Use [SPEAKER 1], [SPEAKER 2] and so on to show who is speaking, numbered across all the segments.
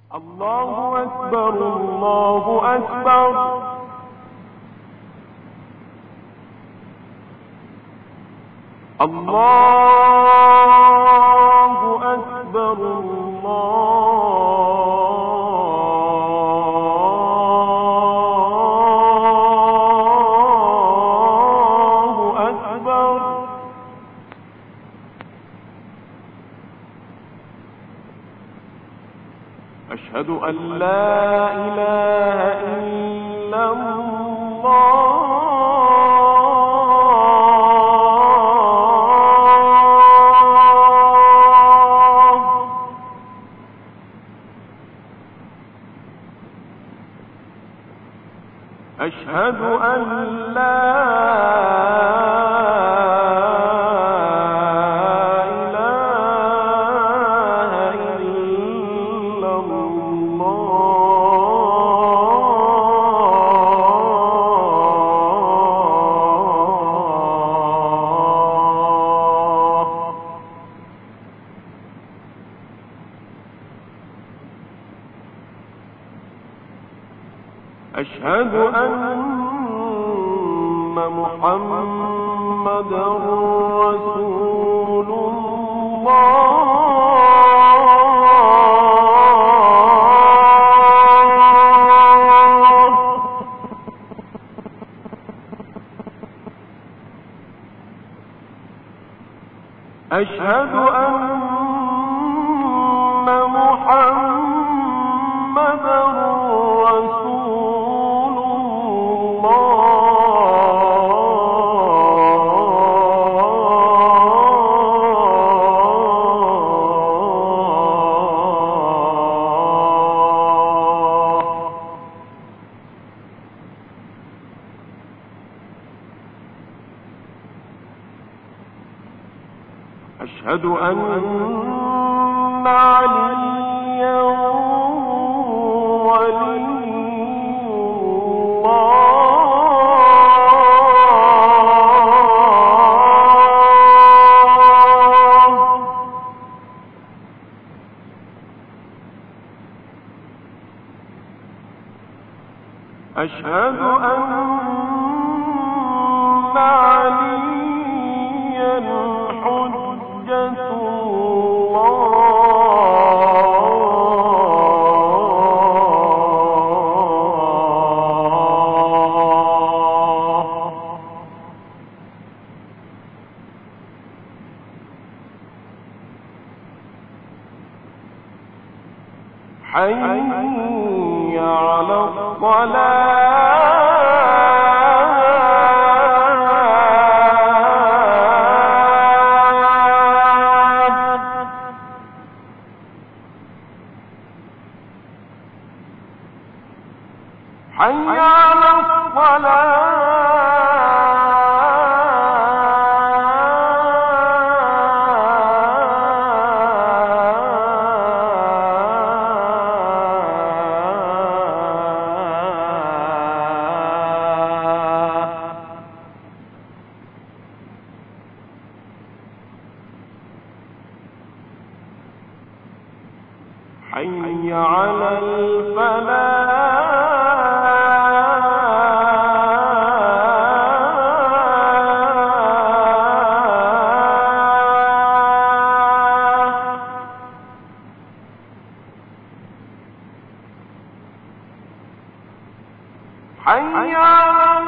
[SPEAKER 1] الله أكبر الله أكبر. الله أكبر الله أكبر. أشهد أن لا إله إلا الله. أشهد أن لا إله إلا الله. أشهد أن محمدًا رسول الله. أشهد أن محمدًا رسول أشهد أن عليا ولي الله. أشهد أن عليا حجة الله. حي على حي على حي على حي على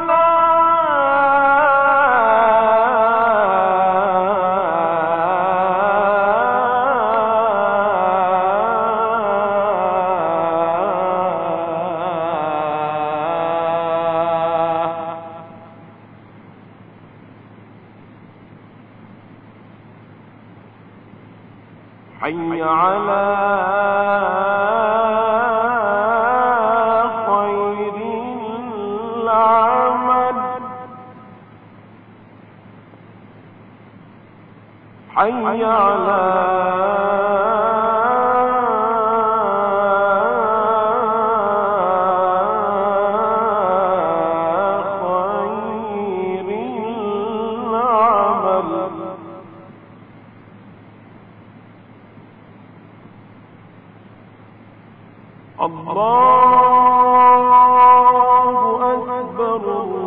[SPEAKER 1] حي على خير العمل. حي على خير العمل. الله أكبر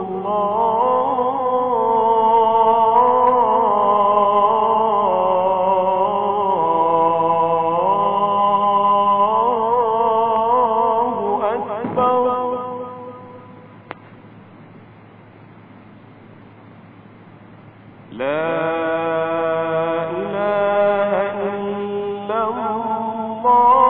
[SPEAKER 1] الله أكبر لا إله إلا الله